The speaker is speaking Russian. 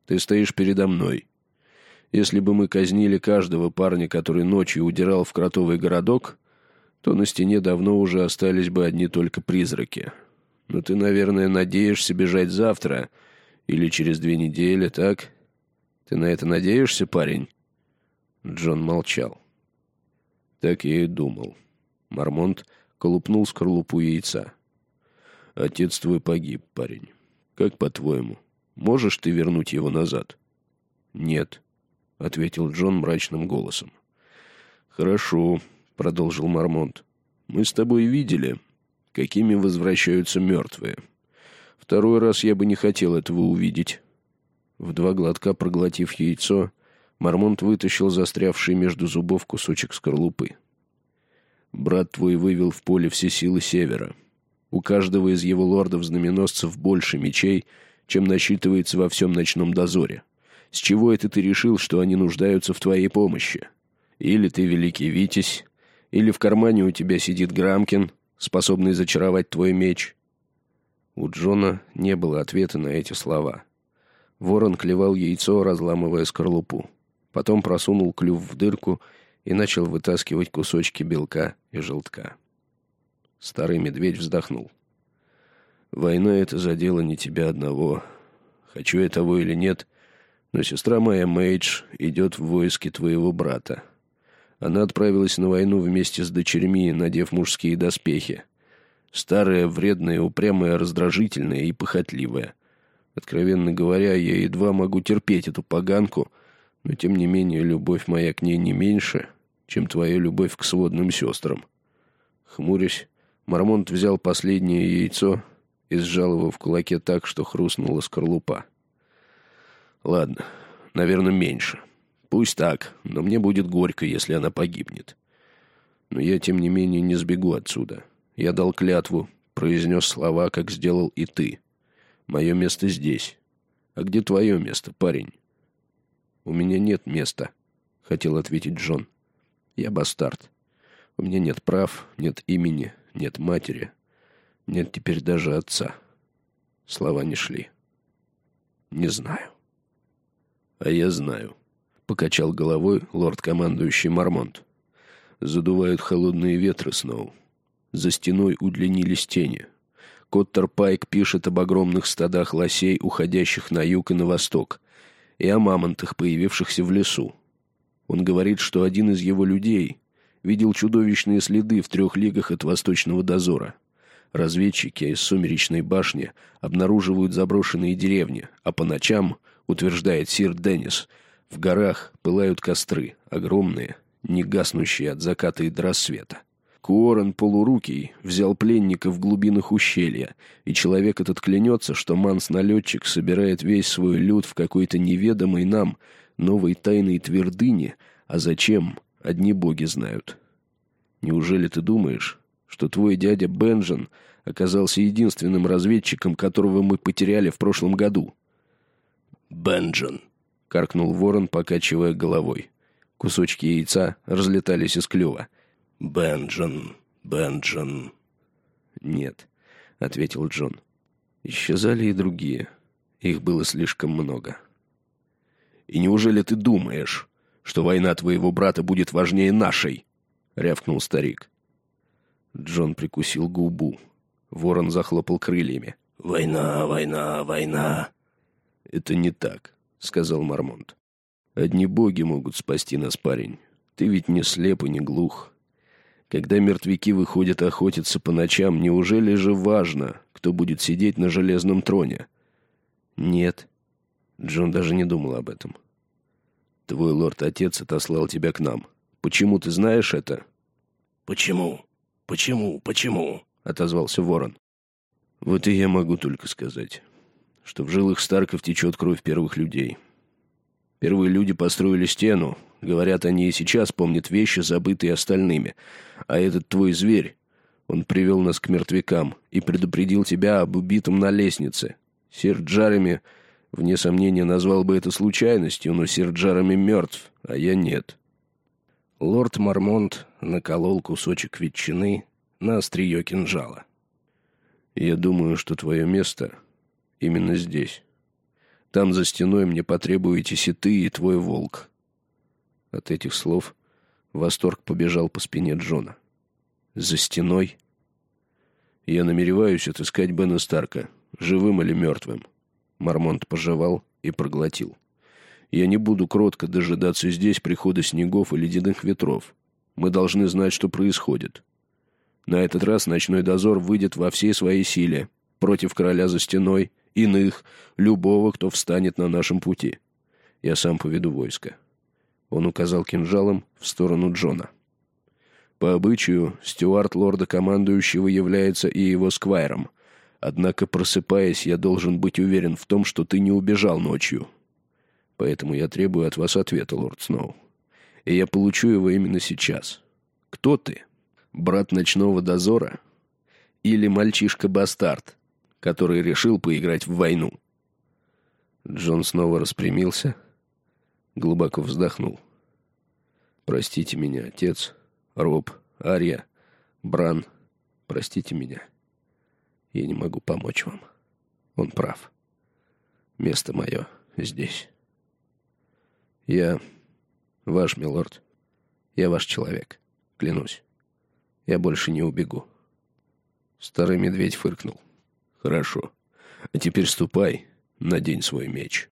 Ты стоишь передо мной. Если бы мы казнили каждого парня, который ночью удирал в кротовый городок, то на стене давно уже остались бы одни только призраки. Но ты, наверное, надеешься бежать завтра или через 2 недели, так? Ты на это надеешься, парень?» Джон молчал. «Так я и думал». Мармонт колупнул скорлупу яйца. «Отец твой погиб, парень. Как по-твоему, можешь ты вернуть его назад?» «Нет», — ответил Джон мрачным голосом. «Хорошо», — продолжил Мармонт. «Мы с тобой видели, какими возвращаются мертвые. Второй раз я бы не хотел этого увидеть». В 2 глотка проглотив яйцо, Мармонт вытащил застрявший между зубов кусочек скорлупы. «Брат твой вывел в поле все силы Севера. У каждого из его лордов-знаменосцев больше мечей, чем насчитывается во всем ночном дозоре. С чего это ты решил, что они нуждаются в твоей помощи? Или ты великий Витязь, или в кармане у тебя сидит Грамкин, способный зачаровать твой меч?» У Джона не было ответа на эти слова. Ворон клевал яйцо, разламывая скорлупу. Потом просунул клюв в дырку и начал вытаскивать кусочки белка и желтка. Старый медведь вздохнул. «Война — это задело не тебя одного. Хочу я того или нет, но сестра моя Мэйдж идет в войске твоего брата. Она отправилась на войну вместе с дочерьми, надев мужские доспехи. Старая, вредная, упрямая, раздражительная и похотливая. Откровенно говоря, я едва могу терпеть эту поганку, но тем не менее любовь моя к ней не меньше, чем твоя любовь к сводным сестрам». Хмурясь, Мармонт взял последнее яйцо и сжал его в кулаке так, что хрустнула скорлупа. «Ладно, наверное, меньше. Пусть так, но мне будет горько, если она погибнет. Но я, тем не менее, не сбегу отсюда. Я дал клятву, произнес слова, как сделал и ты. Мое место здесь. А где твое место, парень?» «У меня нет места», — хотел ответить Джон. «Я бастард. У меня нет прав, нет имени, нет матери, нет теперь даже отца». Слова не шли. «Не знаю». «А я знаю», — покачал головой лорд-командующий Мармонт. «Задувают холодные ветры, Сноу. За стеной удлинились тени. Коттер Пайк пишет об огромных стадах лосей, уходящих на юг и на восток, и о мамонтах, появившихся в лесу. Он говорит, что один из его людей видел чудовищные следы в 3 лигах от восточного дозора. Разведчики из Сумеречной башни обнаруживают заброшенные деревни, а по ночам, утверждает сир Деннис, в горах пылают костры, огромные, не гаснущие от заката и до рассвета. Куоррен Полурукий взял пленника в глубинах ущелья, и человек этот клянется, что Манс-налетчик собирает весь свой люд в какой-то неведомой нам новой тайной твердыне, а зачем, одни боги знают. Неужели ты думаешь, что твой дядя Бенджен оказался единственным разведчиком, которого мы потеряли в прошлом году?» «Бенджен», — каркнул ворон, покачивая головой. Кусочки яйца разлетались из клюва. «Бенджен, Бенджен». «Нет», — ответил Джон. «Исчезали и другие. Их было слишком много». «И неужели ты думаешь, что война твоего брата будет важнее нашей?» — рявкнул старик. Джон прикусил губу. Ворон захлопал крыльями. «Война, война, война». «Это не так», — сказал Мармонт. «Одни боги могут спасти нас, парень. Ты ведь не слеп и не глух. Когда мертвяки выходят охотиться по ночам, неужели же важно, кто будет сидеть на железном троне?» «Нет». Джон даже не думал об этом. «Твой лорд-отец отослал тебя к нам. Почему, ты знаешь это?» «Почему? Почему?» — отозвался ворон. «Вот и я могу только сказать, что в жилах Старков течет кровь первых людей. Первые люди построили стену. Говорят, они и сейчас помнят вещи, забытые остальными. А этот твой зверь, он привел нас к мертвякам и предупредил тебя об убитом на лестнице. Сир Джареми, вне сомнения, назвал бы это случайностью, но сир Джареми мертв, а я нет». Лорд Мармонт наколол кусочек ветчины на острие кинжала. «Я думаю, что твое место именно здесь. Там за стеной мне потребуетесь и ты, и твой волк». От этих слов восторг побежал по спине Джона. «За стеной?» «Я намереваюсь отыскать Бена Старка, живым или мертвым». Мормонт пожевал и проглотил. «Я не буду кротко дожидаться здесь прихода снегов и ледяных ветров. Мы должны знать, что происходит. На этот раз ночной дозор выйдет во всей своей силе против короля за стеной, иных, любого, кто встанет на нашем пути. Я сам поведу войско». Он указал кинжалом в сторону Джона. «По обычаю, стюард лорда-командующего является и его сквайром. Однако, просыпаясь, я должен быть уверен в том, что ты не убежал ночью. Поэтому я требую от вас ответа, лорд Сноу. И я получу его именно сейчас. Кто ты? Брат ночного дозора? Или мальчишка-бастард, который решил поиграть в войну?» Джон снова распрямился, глубоко вздохнул. «Простите меня, отец, Роб, Ария, Бран, простите меня. Я не могу помочь вам. Он прав. Место мое здесь. Я ваш милорд. Я ваш человек. Клянусь. Я больше не убегу». Старый медведь фыркнул. «Хорошо. А теперь ступай, надень свой меч».